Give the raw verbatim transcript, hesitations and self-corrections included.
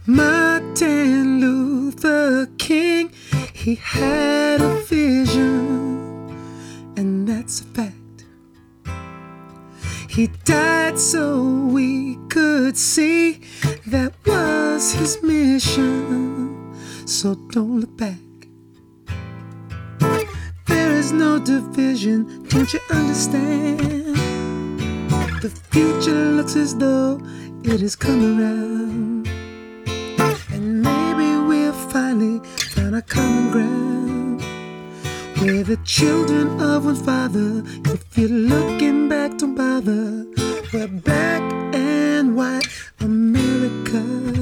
Martin Luther King, he had a vision, and that's a fact. He died so we could see that was his mission, so don't look back. There is no division, don't you understand? The future looks as though it is coming around, and maybe we'll finally find a common ground. We're the children of one father. If you're looking back, don't bother. We're black and white America.